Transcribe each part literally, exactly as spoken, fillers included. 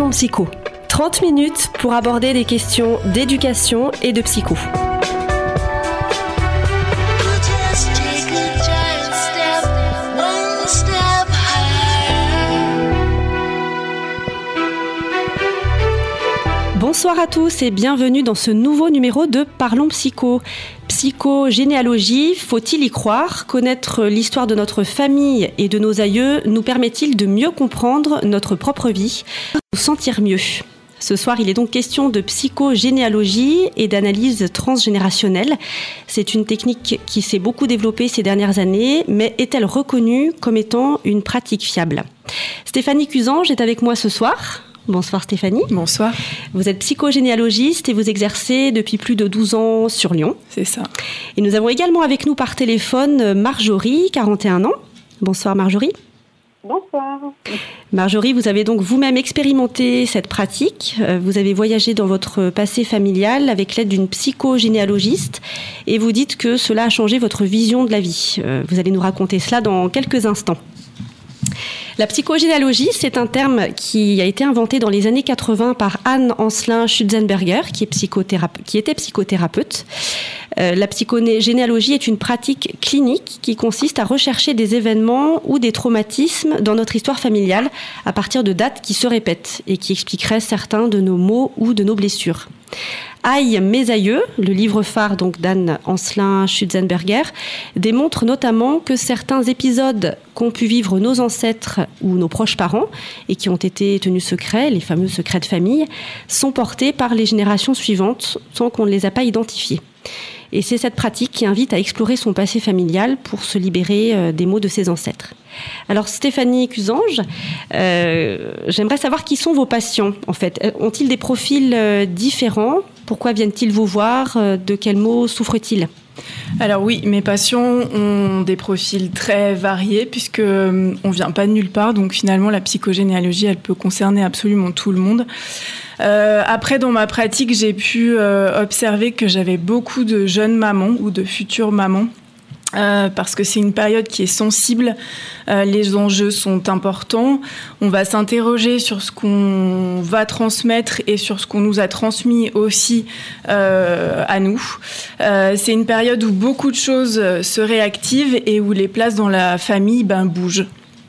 Parlons Psycho. trente minutes pour aborder des questions d'éducation et de psycho. Bonsoir à tous et bienvenue dans ce nouveau numéro de Parlons Psycho. Psychogénéalogie, faut-il y croire? Connaître l'histoire de notre famille et de nos aïeux nous permet-il de mieux comprendre notre propre vie, nous sentir mieux? Ce soir, il est donc question de psychogénéalogie et d'analyse transgénérationnelle. C'est une technique qui s'est beaucoup développée ces dernières années, mais est-elle reconnue comme étant une pratique fiable? Stéphanie Cusange est avec moi ce soir. Bonsoir Stéphanie. Bonsoir. Vous êtes psychogénéalogiste et vous exercez depuis plus de douze ans sur Lyon. C'est ça. Et nous avons également avec nous par téléphone Marjorie, quarante et un ans. Bonsoir Marjorie. Bonsoir. Marjorie, vous avez donc vous-même expérimenté cette pratique. Vous avez voyagé dans votre passé familial avec l'aide d'une psychogénéalogiste et vous dites que cela a changé votre vision de la vie. Vous allez nous raconter cela dans quelques instants. La psychogénéalogie, c'est un terme qui a été inventé dans les années quatre-vingts par Anne Ancelin Schutzenberger, qui, est psychothérape- qui était psychothérapeute. Euh, la psychogénéalogie est une pratique clinique qui consiste à rechercher des événements ou des traumatismes dans notre histoire familiale à partir de dates qui se répètent et qui expliqueraient certains de nos maux ou de nos blessures. Aïe, mes aïeux, le livre phare donc d'Anne Ancelin Schutzenberger, démontre notamment que certains épisodes qu'ont pu vivre nos ancêtres ou nos proches parents et qui ont été tenus secrets, les fameux secrets de famille, sont portés par les générations suivantes sans qu'on ne les a pas identifiés. Et c'est cette pratique qui invite à explorer son passé familial pour se libérer des maux de ses ancêtres. Alors Stéphanie Cusange, euh, j'aimerais savoir qui sont vos patients en fait. Ont-ils des profils euh, différents? Pourquoi viennent-ils vous voir? De quels maux souffrent-ils? Alors oui, mes patients ont des profils très variés puisque euh, on vient pas de nulle part, donc finalement la psychogénéalogie elle peut concerner absolument tout le monde. Euh, après, dans ma pratique, j'ai pu euh, observer que j'avais beaucoup de jeunes mamans ou de futures mamans. Euh, parce que c'est une période qui est sensible, euh, les enjeux sont importants, on va s'interroger sur ce qu'on va transmettre et sur ce qu'on nous a transmis aussi euh, à nous. Euh, c'est une période où beaucoup de choses se réactivent et où les places dans la famille ben, bougent.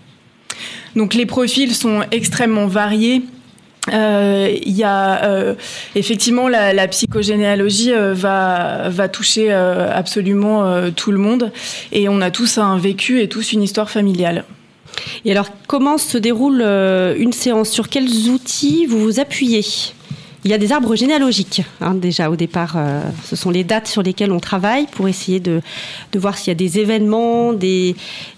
Donc les profils sont extrêmement variés. Il euh, y a euh, effectivement la, la psychogénéalogie euh, va, va toucher euh, absolument euh, tout le monde et on a tous un vécu et tous une histoire familiale. Et alors comment se déroule euh, une séance? Sur quels outils vous vous appuyez? Il y a des arbres généalogiques, hein, déjà au départ. Euh, ce sont les dates sur lesquelles on travaille pour essayer de, de voir s'il y a des événements, des,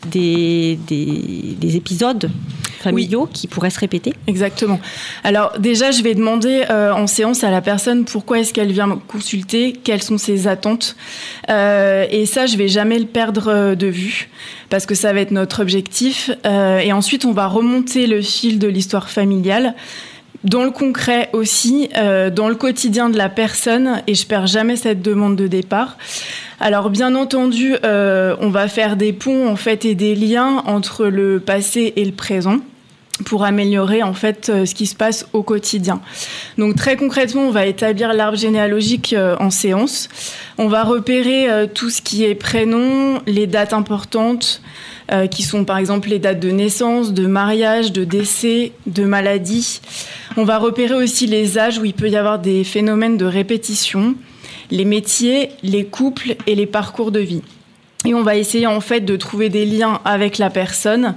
des, des, des épisodes familiaux oui. qui pourraient se répéter. Exactement. Alors déjà, je vais demander euh, en séance à la personne pourquoi est-ce qu'elle vient me consulter, quelles sont ses attentes. Euh, et ça, je vais jamais le perdre de vue parce que ça va être notre objectif. Euh, et ensuite, on va remonter le fil de l'histoire familiale. Dans le concret aussi, euh, dans le quotidien de la personne, et je perds jamais cette demande de départ. Alors bien entendu, euh, on va faire des ponts en fait et des liens entre le passé et le présent pour améliorer en fait euh, ce qui se passe au quotidien. Donc très concrètement, on va établir l'arbre généalogique euh, en séance. On va repérer euh, tout ce qui est prénom, les dates importantes. Euh, qui sont par exemple les dates de naissance, de mariage, de décès, de maladie. On va repérer aussi les âges où il peut y avoir des phénomènes de répétition, les métiers, les couples et les parcours de vie. Et on va essayer en fait de trouver des liens avec la personne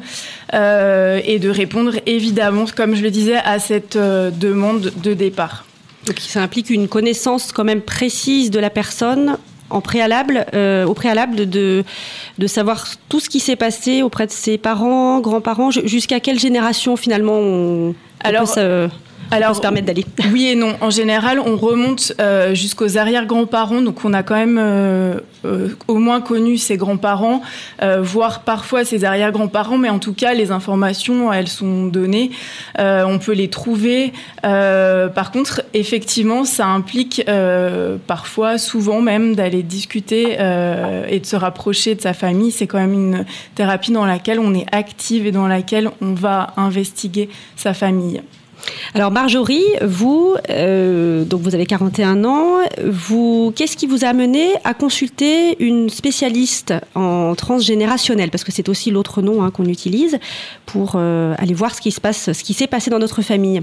euh, et de répondre évidemment, comme je le disais, à cette euh, demande de départ. Donc ça implique une connaissance quand même précise de la personne en préalable, euh, au préalable de, de savoir tout ce qui s'est passé auprès de ses parents, grands-parents, jusqu'à quelle génération finalement on, on Alors, peut se... Alors, on peut se permettre d'aller. Oui et non. En général, on remonte euh, jusqu'aux arrière-grands-parents. Donc, on a quand même euh, euh, au moins connu ses grands-parents, euh, voire parfois ses arrière-grands-parents. Mais en tout cas, les informations, elles sont données. Euh, on peut les trouver. Euh, par contre, effectivement, ça implique euh, parfois, souvent même, d'aller discuter euh, et de se rapprocher de sa famille. C'est quand même une thérapie dans laquelle on est active et dans laquelle on va investiguer sa famille. Alors Marjorie, vous, euh, donc vous avez quarante et un ans, vous, qu'est-ce qui vous a amené à consulter une spécialiste en transgénérationnel, parce que c'est aussi l'autre nom hein, qu'on utilise pour euh, aller voir ce qui se passe, ce qui s'est passé dans notre famille?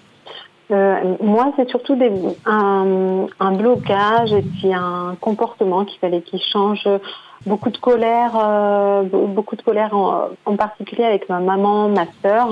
Euh, moi, c'est surtout des, un, un blocage et puis un comportement qu'il fallait qu'il change. Beaucoup de colère, euh, beaucoup de colère en, en particulier avec ma maman, ma sœur.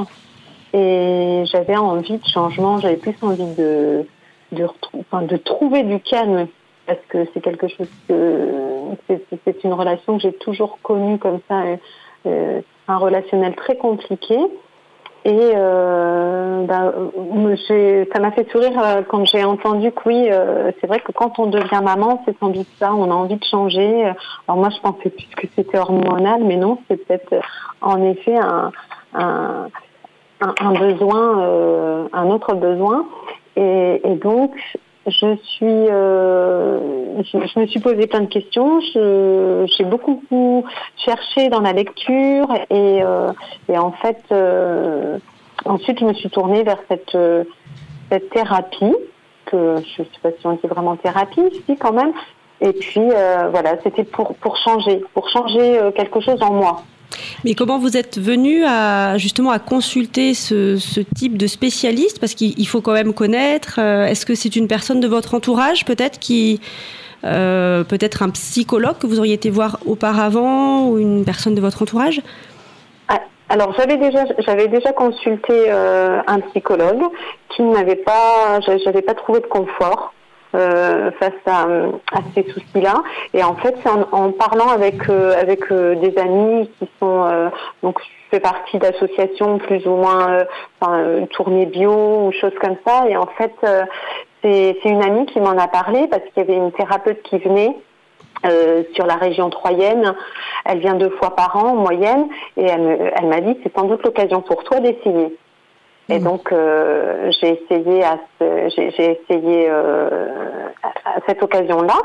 Et j'avais envie de changement. J'avais plus envie de, de, retrou- enfin, de trouver du calme, parce que c'est quelque chose que c'est, c'est une relation que j'ai toujours connue comme ça, euh, un relationnel très compliqué. Et euh, bah, j'ai, ça m'a fait sourire euh, quand j'ai entendu que oui, euh, c'est vrai que quand on devient maman, c'est sans doute ça, on a envie de changer. Alors moi, je pensais plus que c'était hormonal, mais non, c'est peut-être euh, en effet un, un, un, un besoin, euh, un autre besoin. Et, et donc, je suis, euh, je, je me suis posé plein de questions. Je, j'ai beaucoup cherché dans la lecture et, euh, et en fait, euh, ensuite, je me suis tournée vers cette, euh, cette thérapie que je ne sais pas si on dit vraiment thérapie, si quand même. Et puis euh, voilà, c'était pour pour changer, pour changer euh, quelque chose en moi. Mais comment vous êtes venu à justement à consulter ce, ce type de spécialiste? Parce qu'il faut quand même connaître. Euh, est-ce que c'est une personne de votre entourage peut-être qui, euh, peut-être un psychologue que vous auriez été voir auparavant ou une personne de votre entourage? Ah, alors j'avais déjà j'avais déjà consulté euh, un psychologue qui n'avait pas j'avais pas trouvé de confort. Euh, face à, à ces soucis-là, et en fait c'est en, en parlant avec euh, avec euh, des amis qui sont euh, donc je fais partie d'associations plus ou moins euh, enfin, euh, tournées bio ou choses comme ça, et en fait euh, c'est c'est une amie qui m'en a parlé parce qu'il y avait une thérapeute qui venait Euh, sur la région troyenne. Elle vient deux fois par an en moyenne, et elle, me, elle m'a dit c'est sans doute l'occasion pour toi d'essayer. Et donc euh, j'ai essayé à ce, j'ai, j'ai essayé euh, à, à cette occasion-là.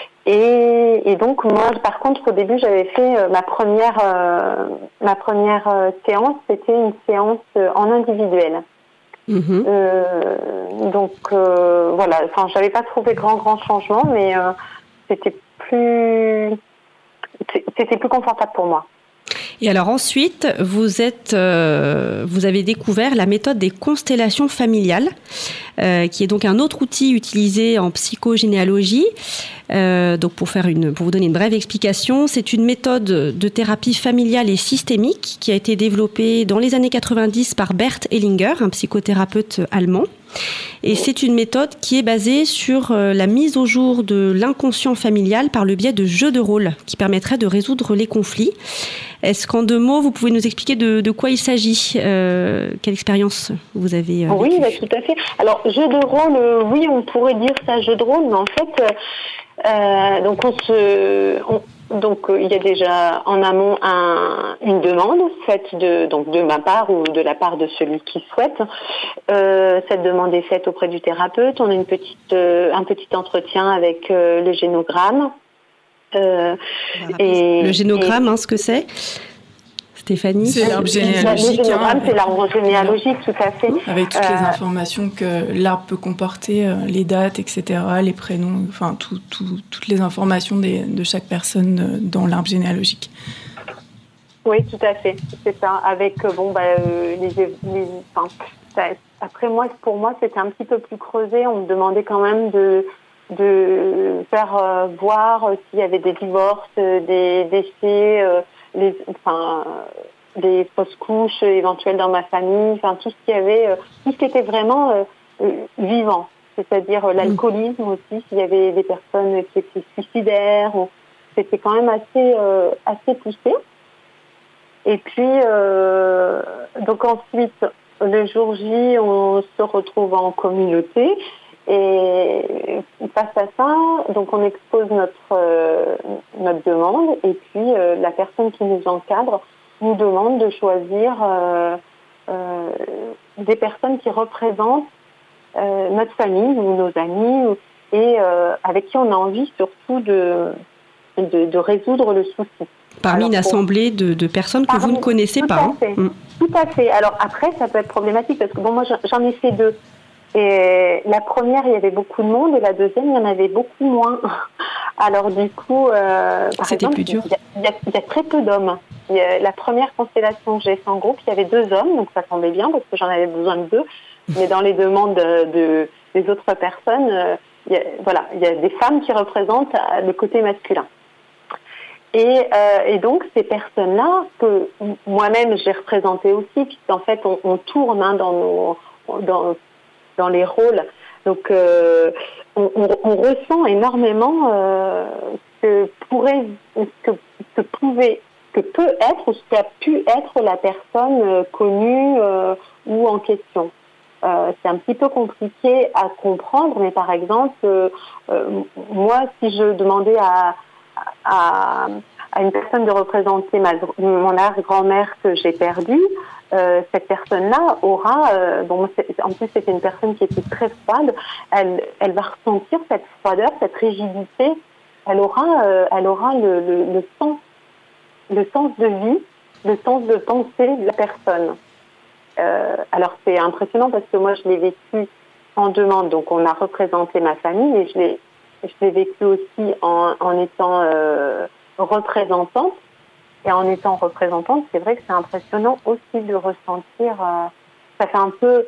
Et, et donc moi, par contre, au début, j'avais fait euh, ma première euh, ma première euh, séance. C'était une séance euh, en individuel. Mmh. Euh, donc euh, voilà. Enfin, j'avais pas trouvé grand grand changement, mais euh, c'était plus c'était plus confortable pour moi. Et alors ensuite, vous êtes, euh, vous avez découvert la méthode des constellations familiales, euh, qui est donc un autre outil utilisé en psychogénéalogie. Euh, donc pour faire une, pour vous donner une brève explication, c'est une méthode de thérapie familiale et systémique qui a été développée dans les années quatre-vingt-dix par Bert Hellinger, un psychothérapeute allemand. Et c'est une méthode qui est basée sur la mise au jour de l'inconscient familial par le biais de jeux de rôle qui permettraient de résoudre les conflits. Est-ce qu'en deux mots, vous pouvez nous expliquer de, de quoi il s'agit? euh, Quelle expérience vous avez euh, Oui, bah, tout à fait. Alors, jeu de rôle, euh, oui, on pourrait dire ça, jeu de rôle, mais en fait, euh, donc on se... On, Donc euh, il y a déjà en amont un, une demande faite de donc de ma part ou de la part de celui qui souhaite. Euh, cette demande est faite auprès du thérapeute. On a une petite euh, un petit entretien avec euh, le génogramme. Euh, et, le génogramme, et, hein, ce que c'est, Stéphanie? C'est l'arbre généalogique. Le génogramme, hein, c'est l'arbre généalogique, tout à fait. Avec toutes euh, les informations que l'arbre peut comporter, euh, les dates, et cetera, les prénoms, enfin tout, tout, toutes les informations des, de chaque personne dans l'arbre généalogique. Oui, tout à fait, c'est ça. Avec bon, bah, euh, les, les, enfin, ça, après moi, pour moi, c'était un petit peu plus creusé. On me demandait quand même de de faire euh, voir s'il y avait des divorces, des décès. Euh, les, enfin, des fausses couches éventuelles dans ma famille, enfin tout ce qui avait, euh, tout ce qui était vraiment euh, vivant, c'est-à-dire euh, l'alcoolisme aussi, s'il y avait des personnes qui étaient suicidaires, ou, c'était quand même assez euh, assez poussé. Et puis euh, donc ensuite le jour J, on se retrouve en communauté. Et face à ça, donc on expose notre euh, notre demande, et puis euh, la personne qui nous encadre nous demande de choisir euh, euh, des personnes qui représentent euh, notre famille ou nos amis, et euh, avec qui on a envie surtout de de, de résoudre le souci. Parmi Alors, une assemblée de, de personnes que Parmi, vous ne connaissez tout pas. À Hein. fait, Mmh. Tout à fait. Alors après, ça peut être problématique parce que bon, moi j'en ai fait deux. Et la première, il y avait beaucoup de monde, et la deuxième, il y en avait beaucoup moins. Alors du coup, euh, par C'était exemple, plus dur. Il, y a, il, y a, il y a très peu d'hommes. Il y a, la première constellation que j'ai fait en groupe, il y avait deux hommes, donc ça tombait bien parce que j'en avais besoin de deux. Mais dans les demandes de, de, des autres personnes, euh, il y a, voilà, il y a des femmes qui représentent le côté masculin. Et, euh, et donc ces personnes-là, que moi-même j'ai représentées aussi, puisqu'en fait on, on tourne hein, dans nos dans dans les rôles. Donc, euh, on, on, on ressent énormément euh, que pourrait, que, que pouvait, que peut être, ou ce qu'a pu être la personne euh, connue euh, ou en question. Euh, c'est un petit peu compliqué à comprendre, mais par exemple, euh, euh, moi, si je demandais à, à, à une personne de représenter ma, mon arrière-grand-mère que j'ai perdue, Euh, cette personne-là aura, euh, bon, en plus c'était une personne qui était très froide, elle, elle va ressentir cette froideur, cette rigidité, elle aura, euh, elle aura le, le, le sens, le sens de vie, le sens de pensée de la personne. Euh, alors c'est impressionnant parce que moi je l'ai vécu en demande, donc on a représenté ma famille, et je l'ai, je l'ai vécu aussi en, en étant euh, représentante. Et en étant représentante, c'est vrai que c'est impressionnant aussi de ressentir. Euh, ça fait un peu,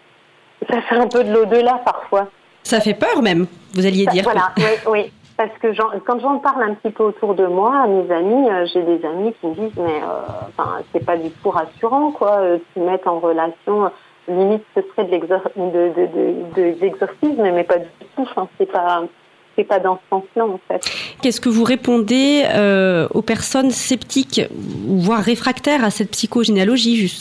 ça fait un peu de l'au-delà parfois. Ça fait peur même, vous alliez ça, dire. Voilà, que... oui, oui. Parce que j'en, quand j'en parle un petit peu autour de moi, à mes amis, euh, j'ai des amis qui me disent mais euh, c'est pas du tout rassurant quoi, euh, se mettre en relation. Limite, ce serait de, l'exor- de, de, de, de, de l'exorcisme, mais pas du tout. Enfin, c'est pas. C'est pas dans ce sens-là, en fait. Qu'est-ce que vous répondez euh, aux personnes sceptiques, voire réfractaires à cette psychogénéalogie, justement ?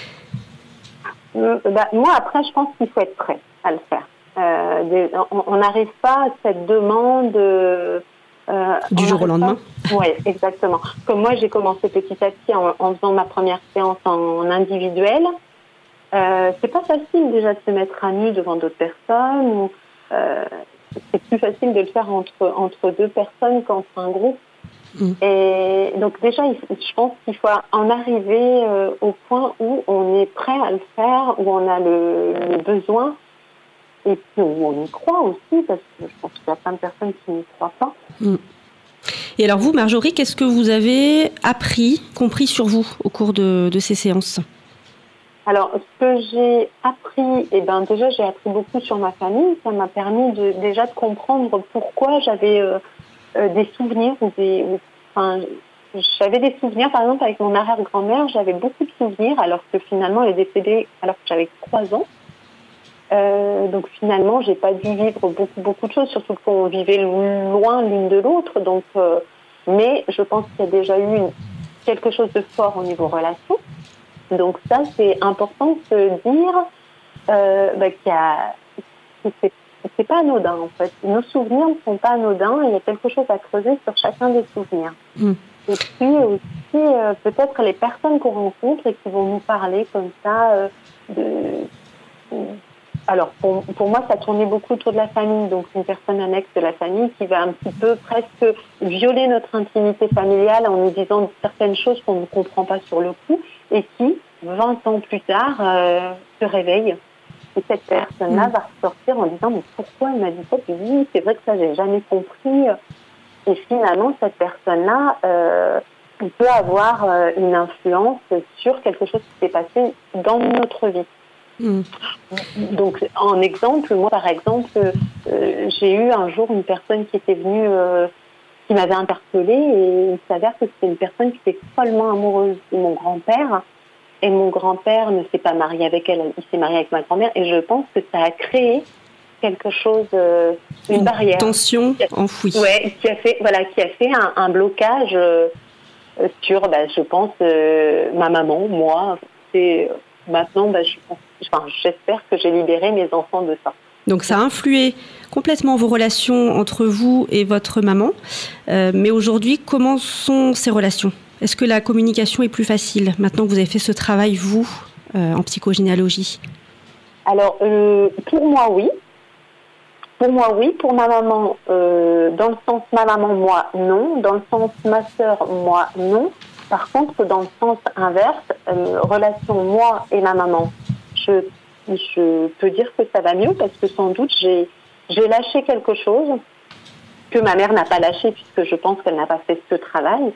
euh, bah, Moi, après, je pense qu'il faut être prêt à le faire. Euh, des, on n'arrive pas à cette demande... Euh, du jour au lendemain. Oui, exactement. Comme moi, j'ai commencé petit à petit en, en faisant ma première séance en, en individuel. Euh, c'est pas facile, déjà, de se mettre à nu devant d'autres personnes ou... Euh, c'est plus facile de le faire entre, entre deux personnes qu'entre un groupe. Mmh. Et donc déjà, je pense qu'il faut en arriver euh, au point où on est prêt à le faire, où on a le, le besoin, et puis où on y croit aussi, parce que je pense qu'il y a plein de personnes qui n'y croient pas. Mmh. Et alors vous, Marjorie, qu'est-ce que vous avez appris, compris sur vous au cours de, de ces séances ? Alors, ce que j'ai appris, eh ben, déjà, j'ai appris beaucoup sur ma famille. Ça m'a permis de, déjà de comprendre pourquoi j'avais euh, euh, des souvenirs. Ou des, ou, enfin, j'avais des souvenirs, par exemple, avec mon arrière-grand-mère, j'avais beaucoup de souvenirs, alors que finalement, elle est décédée alors que j'avais trois ans. Euh, donc, finalement, j'ai pas dû vivre beaucoup, beaucoup de choses, surtout qu'on vivait loin l'une de l'autre. Donc, euh, mais je pense qu'il y a déjà eu une, quelque chose de fort au niveau relation. Donc ça, c'est important de se dire euh, bah, qu'il y a, que c'est, c'est pas anodin en fait. Nos souvenirs ne sont pas anodins. Il y a quelque chose à creuser sur chacun des souvenirs. Mmh. Et puis aussi euh, peut-être les personnes qu'on rencontre et qui vont nous parler comme ça. Euh, de... Alors pour, pour moi, ça tournait beaucoup autour de la famille. Donc une personne annexe de la famille qui va un petit peu presque violer notre intimité familiale en nous disant certaines choses qu'on ne comprend pas sur le coup. Et qui, vingt ans plus tard, euh, se réveille. Et cette personne-là mmh. va ressortir en disant « Mais pourquoi elle m'a dit ça ?» Puis oui, c'est vrai que ça, j'ai jamais compris. Et finalement, cette personne-là, euh, il peut avoir euh, une influence sur quelque chose qui s'est passé dans notre vie. Mmh. Donc, en exemple, moi, par exemple, euh, j'ai eu un jour une personne qui était venue... Euh, qui m'avait interpellée, et il s'avère que c'était une personne qui était follement amoureuse de mon grand-père, et mon grand-père ne s'est pas marié avec elle, il s'est marié avec ma grand-mère, et je pense que ça a créé quelque chose, euh, une, une barrière. Tension enfouie. Ouais, qui a fait, voilà, qui a fait un, un blocage euh, sur, bah, je pense, euh, ma maman, moi, c'est, maintenant, bah, je pense, enfin, j'espère que j'ai libéré mes enfants de ça. Donc ça a influé complètement vos relations entre vous et votre maman. Euh, mais aujourd'hui, comment sont ces relations ? Est-ce que la communication est plus facile maintenant que vous avez fait ce travail, vous, euh, en psychogénéalogie ? Alors, euh, pour moi, oui. pour moi, oui. Pour ma maman, euh, dans le sens ma maman, moi, non. Dans le sens ma sœur, moi, non. Par contre, dans le sens inverse, euh, relation moi et ma maman, je, je peux dire que ça va mieux parce que sans doute j'ai, j'ai lâché quelque chose que ma mère n'a pas lâché puisque je pense qu'elle n'a pas fait ce travail.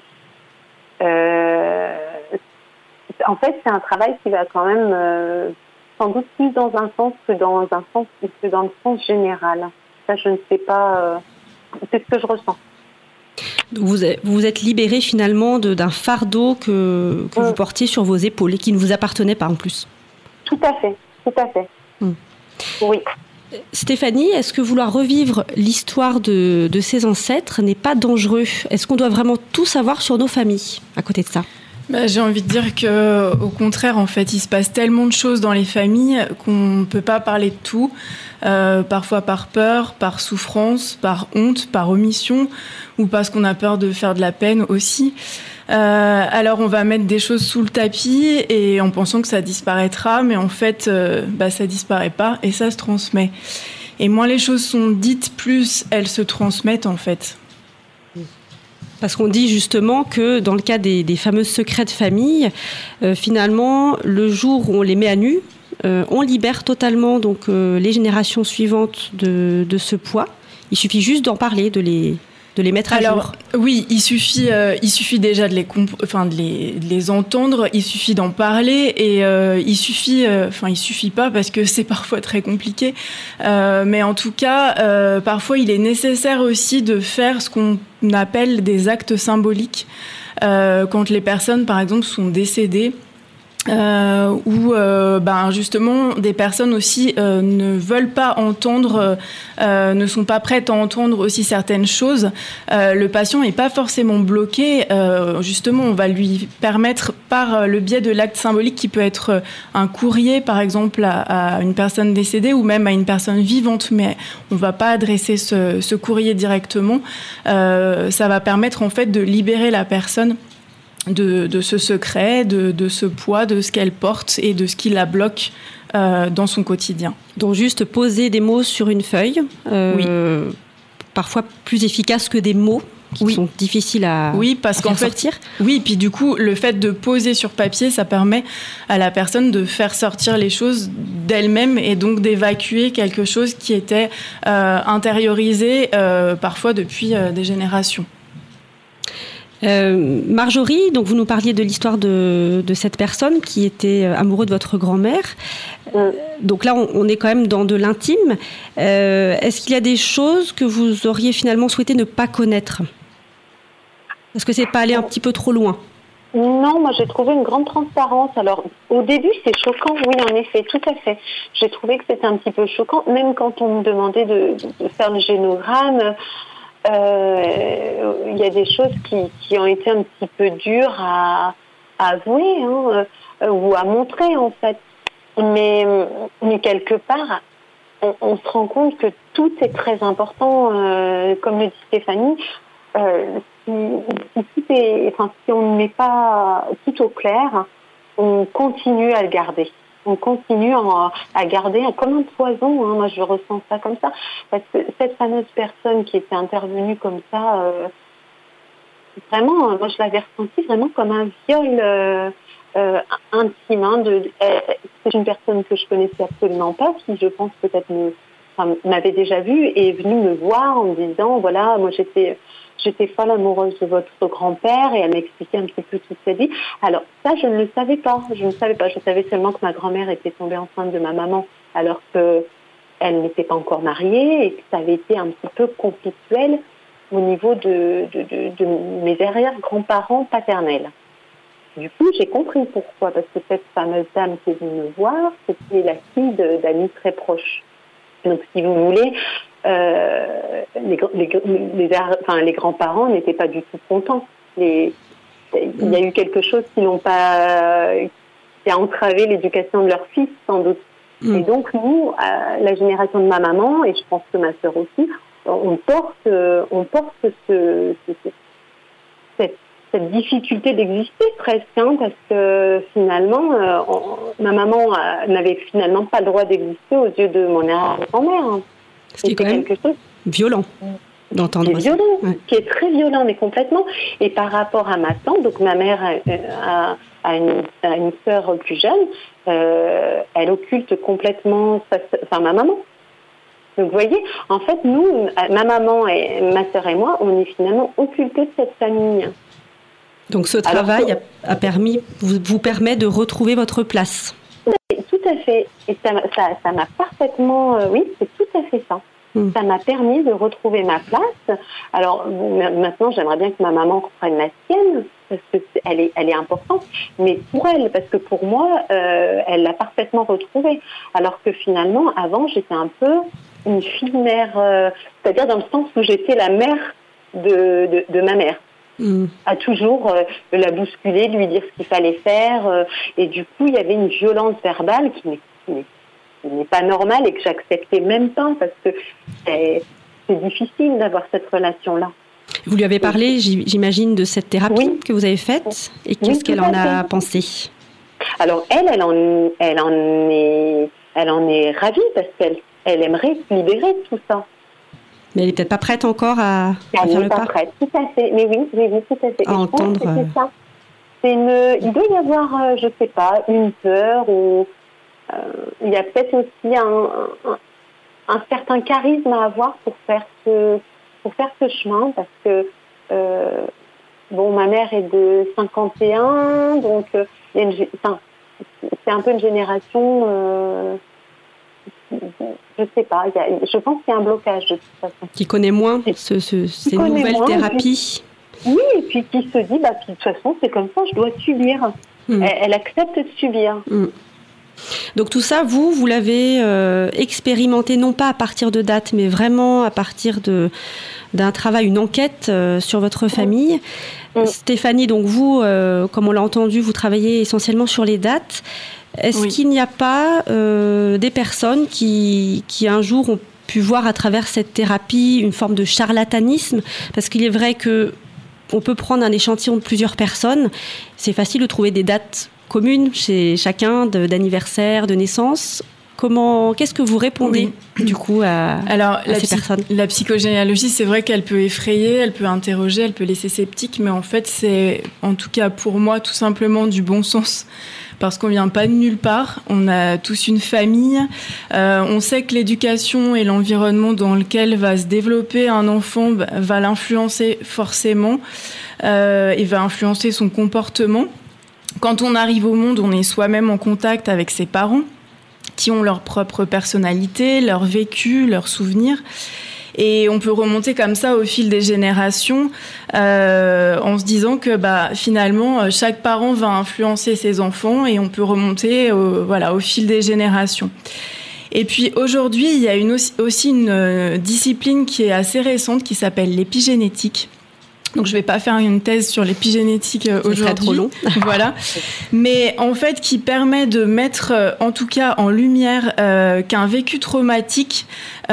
Euh, en fait, c'est un travail qui va quand même euh, sans doute plus dans un sens que dans un sens que dans le sens général. Ça, je ne sais pas. Euh, c'est ce que je ressens. Vous vous êtes libérée finalement de, d'un fardeau que, que mmh. vous portiez sur vos épaules et qui ne vous appartenait pas en plus. Tout à fait, tout à fait. Mmh. Oui. Stéphanie, est-ce que vouloir revivre l'histoire de, de ses ancêtres n'est pas dangereux ? Est-ce qu'on doit vraiment tout savoir sur nos familles à côté de ça ? Bah, j'ai envie de dire que, au contraire, en fait, il se passe tellement de choses dans les familles qu'on ne peut pas parler de tout. Euh, parfois par peur, par souffrance, par honte, par omission, ou parce qu'on a peur de faire de la peine aussi. Euh, alors on va mettre des choses sous le tapis et en pensant que ça disparaîtra, mais en fait, euh, bah, ça disparaît pas et ça se transmet. Et moins les choses sont dites, plus elles se transmettent en fait. Parce qu'on dit justement que dans le cas des, des fameux secrets de famille, euh, finalement, le jour où on les met à nu, euh, on libère totalement donc, euh, les générations suivantes de, de ce poids. Il suffit juste d'en parler, de les, de les mettre à Alors, jour. Oui, il suffit, euh, il suffit déjà de les, comp- enfin, de, les, de les entendre, il suffit d'en parler et euh, il suffit, euh, enfin il suffit pas parce que c'est parfois très compliqué, euh, mais en tout cas, euh, parfois il est nécessaire aussi de faire ce qu'on appelle des actes symboliques euh, quand les personnes, par exemple, sont décédées. Euh, où euh, ben justement des personnes aussi euh, ne veulent pas entendre, euh, ne sont pas prêtes à entendre aussi certaines choses. Euh, le patient n'est pas forcément bloqué. Euh, justement, on va lui permettre par le biais de l'acte symbolique qui peut être un courrier, par exemple, à, à une personne décédée ou même à une personne vivante, mais on ne va pas adresser ce, ce courrier directement. Euh, ça va permettre en fait de libérer la personne De, de ce secret, de, de ce poids, de ce qu'elle porte et de ce qui la bloque euh, dans son quotidien. Donc juste poser des mots sur une feuille, euh, oui. parfois plus efficace que des mots qui oui. sont difficiles à, oui, parce à qu'en faire fait, sortir. Oui, puis du coup, le fait de poser sur papier, ça permet à la personne de faire sortir les choses d'elle-même et donc d'évacuer quelque chose qui était euh, intériorisé euh, parfois depuis euh, des générations. Euh, Marjorie, donc vous nous parliez de l'histoire de, de cette personne qui était amoureux de votre grand-mère. Euh, donc là, on, on est quand même dans de l'intime. Euh, est-ce qu'il y a des choses que vous auriez finalement souhaité ne pas connaître ? Est-ce que c'est pas aller un petit peu trop loin ? Non, moi j'ai trouvé une grande transparence. Alors au début c'est choquant, oui en effet, tout à fait. J'ai trouvé que c'était un petit peu choquant, même quand on me demandait de, de faire le génogramme. Euh, il y a des choses qui, qui ont été un petit peu dures à, à avouer hein, euh, ou à montrer en fait. Mais, mais quelque part, on, on se rend compte que tout est très important, euh, comme le dit Stéphanie. Euh, si, si, tout est, enfin, si on ne met pas tout au clair, on continue à le garder. On continue à, à garder comme un poison, hein, moi je ressens ça comme ça, parce que cette fameuse personne qui était intervenue comme ça, euh, vraiment, moi je l'avais ressenti vraiment comme un viol euh, euh, intime. Hein, de, euh, c'est une personne que je connaissais absolument pas, qui je pense peut-être me, enfin, m'avait déjà vue et est venue me voir en me disant, voilà, moi j'étais... J'étais folle amoureuse de votre grand-père et elle m'expliquait un petit peu toute sa vie. Alors ça, je ne le savais pas. Je ne savais pas. Je savais seulement que ma grand-mère était tombée enceinte de ma maman alors qu'elle n'était pas encore mariée et que ça avait été un petit peu conflictuel au niveau de, de, de, de mes arrière-grands-parents paternels. Du coup, j'ai compris pourquoi. Parce que cette fameuse dame qui est venue me voir, c'était la fille de, d'amis très proches. Donc, si vous voulez... Euh, les, les, les, enfin, les grands-parents n'étaient pas du tout contents. Les, il y a eu quelque chose qui n'ont pas, qui a entravé l'éducation de leur fils, sans doute. Mm. Et donc, nous, euh, la génération de ma maman, et je pense que ma sœur aussi, on porte, on porte ce, ce, ce, cette, cette difficulté d'exister presque, hein, parce que finalement, euh, on, ma maman euh, n'avait finalement pas le droit d'exister aux yeux de mon arrière-grand-mère. Hein. Ce qui est quand même quelque chose violent d'entendre ça. Violent, ouais. Qui est très violent, mais complètement. Et par rapport à ma tante, donc ma mère a, a, une, a une sœur plus jeune, euh, elle occulte complètement, sa, enfin ma maman. Donc vous voyez, en fait, nous, ma maman et ma sœur et moi, on est finalement occultés de cette famille. Donc ce travail Alors, a, a permis, vous, vous permet de retrouver votre place. Tout à fait. Et ça, ça, ça m'a parfaitement, euh, oui, c'est tout à fait ça. Mmh. Ça m'a permis de retrouver ma place. Alors bon, maintenant, j'aimerais bien que ma maman reprenne la sienne, parce qu'elle est, elle est importante, mais pour elle, parce que pour moi, euh, elle l'a parfaitement retrouvée. Alors que finalement, avant, j'étais un peu une fille-mère, euh, c'est-à-dire dans le sens où j'étais la mère de, de, de ma mère. Mmh. À toujours euh, la bousculer, lui dire ce qu'il fallait faire. Euh, et du coup, il y avait une violence verbale qui n'est, qui n'est, qui n'est pas normale et que j'acceptais même pas parce que c'est, c'est difficile d'avoir cette relation-là. Vous lui avez parlé, j'imagine, de cette thérapie oui. que vous avez faite et qu'est-ce oui, qu'elle en a fait. pensé? Alors elle, elle en, elle en est, elle en est ravie parce qu'elle elle aimerait se libérer de tout ça. Mais elle n'est peut-être pas prête encore à, à faire le pas. Elle n'est pas prête, tout à fait. Mais oui, oui, oui tout à fait. À et entendre. Je pense que c'est ça. C'est une, il doit y avoir, euh, je ne sais pas, une peur ou euh, il y a peut-être aussi un, un, un certain charisme à avoir pour faire ce, pour faire ce chemin parce que euh, bon, ma mère est de cinquante et un, donc euh, il y a une, enfin, c'est un peu une génération. Euh, Je sais pas, il y a, je pense qu'il y a un blocage de toute façon. Qui connaît moins ce, ce, ces nouvelles moins, thérapies. Puis, oui, et puis qui se dit, bah, de toute façon, c'est comme ça, je dois subir. Mmh. Elle, elle accepte de subir. Mmh. Donc tout ça, vous, vous l'avez euh, expérimenté, non pas à partir de dates, mais vraiment à partir de, d'un travail, une enquête euh, sur votre famille. Mmh. Stéphanie, donc vous, euh, comme on l'a entendu, vous travaillez essentiellement sur les dates. Est-ce oui. qu'il n'y a pas euh, des personnes qui, qui un jour ont pu voir à travers cette thérapie une forme de charlatanisme? Parce qu'il est vrai qu'on peut prendre un échantillon de plusieurs personnes. C'est facile de trouver des dates communes chez chacun, de, d'anniversaire, de naissance. Comment, qu'est-ce que vous répondez oui. du coup à, Alors, à la ces psy- personnes? La psychogénéalogie, c'est vrai qu'elle peut effrayer, elle peut interroger, elle peut laisser sceptique, mais en fait, c'est, en tout cas pour moi, tout simplement du bon sens. Parce qu'on vient pas de nulle part, on a tous une famille, euh, on sait que l'éducation et l'environnement dans lequel va se développer un enfant va l'influencer forcément euh, et va influencer son comportement. Quand on arrive au monde, on est soi-même en contact avec ses parents qui ont leur propre personnalité, leur vécu, leurs souvenirs. Et on peut remonter comme ça au fil des générations euh, en se disant que bah, finalement, chaque parent va influencer ses enfants et on peut remonter au, voilà, au fil des générations. Et puis aujourd'hui, il y a une aussi, aussi une euh, discipline qui est assez récente qui s'appelle l'épigénétique. Donc je vais pas faire une thèse sur l'épigénétique euh, aujourd'hui. C'est trop long. Voilà. Mais en fait, qui permet de mettre, euh, en tout cas, en lumière euh, qu'un vécu traumatique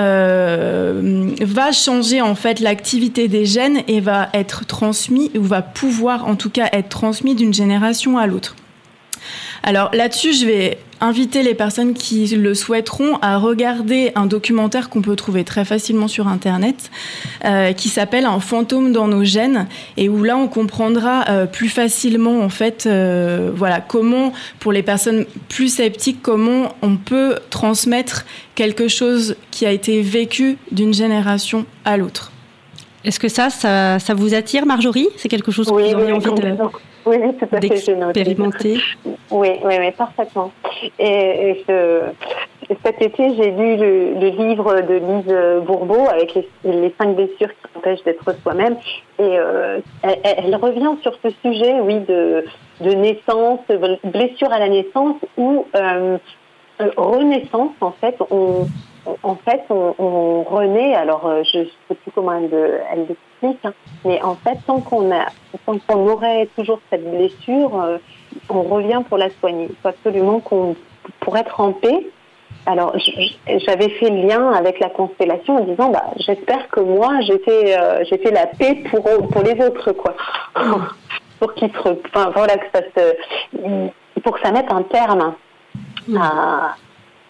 euh, va changer en fait l'activité des gènes et va être transmis ou va pouvoir, en tout cas, être transmis d'une génération à l'autre. Alors là-dessus, je vais inviter les personnes qui le souhaiteront à regarder un documentaire qu'on peut trouver très facilement sur Internet euh, qui s'appelle « Un fantôme dans nos gènes » et où là, on comprendra euh, plus facilement en fait, euh, voilà, comment, pour les personnes plus sceptiques, comment on peut transmettre quelque chose qui a été vécu d'une génération à l'autre. Est-ce que ça, ça, ça vous attire, Marjorie? C'est quelque chose que oui, vous auriez oui, envie de... Oui, oui, tout à fait. D'expérimenter. Oui, oui, oui, parfaitement. Et, et je, cet été, j'ai lu le, le livre de Lise Bourbeau avec les, les cinq blessures qui empêchent d'être soi-même. Et euh, elle, elle revient sur ce sujet, oui, de, de naissance, blessure à la naissance ou euh, renaissance. En fait, on, en fait, on, on renaît. Alors, je ne sais plus comment elle, elle l'explique, hein, mais en fait, tant qu'on a, tant qu'on aurait toujours cette blessure, euh, on revient pour la soigner. Il faut absolument qu'on, pour être en paix. Alors, j'avais fait le lien avec la constellation en disant, bah, j'espère que moi, j'étais, euh, j'étais la paix pour pour les autres, quoi, pour qu'ils se, enfin, voilà, que ça se, pour que ça mette un terme à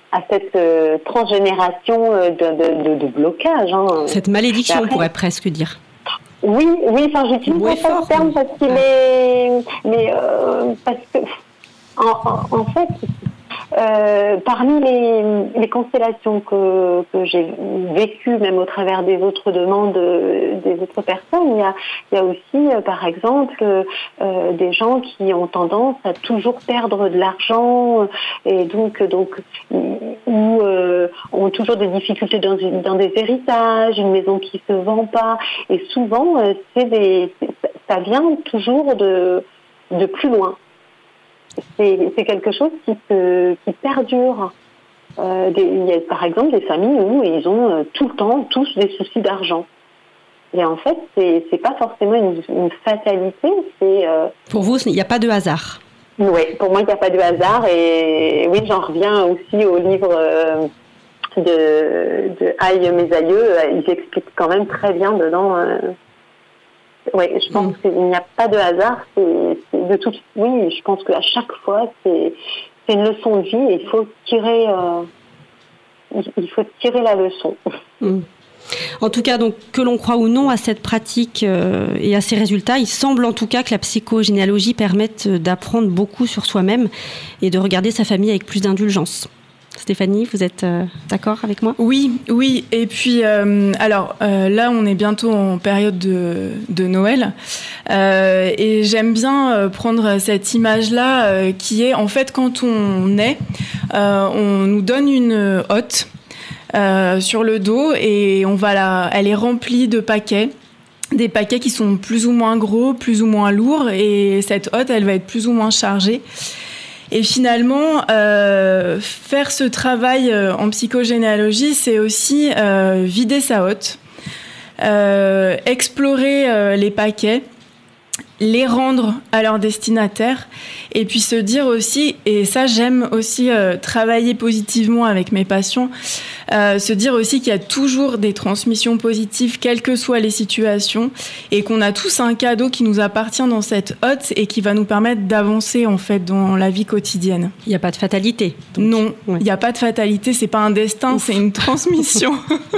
à cette euh, transgénération euh, de, de, de blocage. Hein. Cette malédiction, après, on pourrait presque dire. Oui, oui, enfin, j'utilise pas ce terme parce qu'il est, mais euh, parce que, en, en, en fait, euh, parmi les, les constellations que, que j'ai vécues, même au travers des autres demandes des autres personnes, il y a, il y a aussi, euh, par exemple, euh, des gens qui ont tendance à toujours perdre de l'argent et donc, donc, ou euh, ont toujours des difficultés dans, dans des héritages, une maison qui se vend pas, et souvent, euh, c'est des, ça vient toujours de, de plus loin. C'est, c'est quelque chose qui, se, qui perdure. Euh, des, il y a par exemple des familles où ils ont euh, tout le temps tous des soucis d'argent. Et en fait, c'est, c'est pas forcément une, une fatalité. C'est, euh, pour vous, il n'y a pas de hasard. Oui, pour moi, il n'y a pas de hasard. Et oui, j'en reviens aussi au livre euh, de, de Aïe, mes aïeux. Ils expliquent quand même très bien dedans... Euh, Oui, je pense mmh. qu'il n'y a pas de hasard. C'est, c'est de tout. Oui, je pense qu'à chaque fois, c'est, c'est une leçon de vie et il faut tirer, euh, il faut tirer la leçon. Mmh. En tout cas, donc, que l'on croit ou non à cette pratique euh, et à ses résultats, il semble en tout cas que la psychogénéalogie permette d'apprendre beaucoup sur soi-même et de regarder sa famille avec plus d'indulgence. Stéphanie, vous êtes euh, d'accord avec moi ? Oui, oui. Et puis, euh, alors euh, là, on est bientôt en période de, de Noël. Euh, et j'aime bien euh, prendre cette image-là euh, qui est, en fait, quand on naît, euh, on nous donne une hotte euh, sur le dos et on va la, elle est remplie de paquets. Des paquets qui sont plus ou moins gros, plus ou moins lourds. Et cette hotte, elle va être plus ou moins chargée. Et finalement, euh, faire ce travail euh, en psychogénéalogie, c'est aussi euh, vider sa hotte, euh, explorer euh, les paquets, les rendre à leur destinataire, et puis se dire aussi, et ça j'aime aussi euh, travailler positivement avec mes patients, euh, se dire aussi qu'il y a toujours des transmissions positives, quelles que soient les situations, et qu'on a tous un cadeau qui nous appartient dans cette hotte et qui va nous permettre d'avancer en fait dans la vie quotidienne. Il n'y a pas de fatalité. Donc. Non, il ouais. n'y a pas de fatalité, c'est pas un destin, Ouf. C'est une transmission.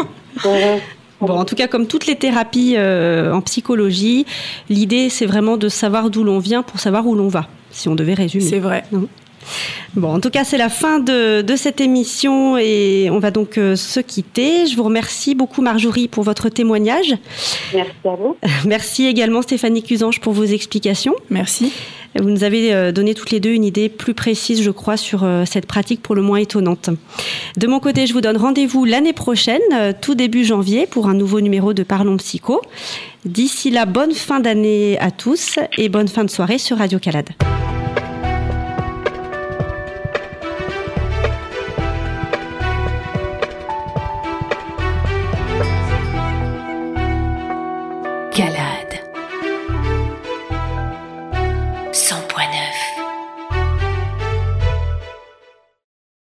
Bon, en tout cas, comme toutes les thérapies euh, en psychologie, l'idée, c'est vraiment de savoir d'où l'on vient pour savoir où l'on va, si on devait résumer. C'est vrai. Non. Bon, en tout cas, c'est la fin de, de cette émission et on va donc euh, se quitter. Je vous remercie beaucoup, Marjorie, pour votre témoignage. Merci à vous. Merci également, Stéphanie Cusange, pour vos explications. Merci. Vous nous avez donné toutes les deux une idée plus précise, je crois, sur cette pratique pour le moins étonnante. De mon côté, je vous donne rendez-vous l'année prochaine, tout début janvier, pour un nouveau numéro de Parlons Psycho. D'ici là, bonne fin d'année à tous et bonne fin de soirée sur Radio Calade.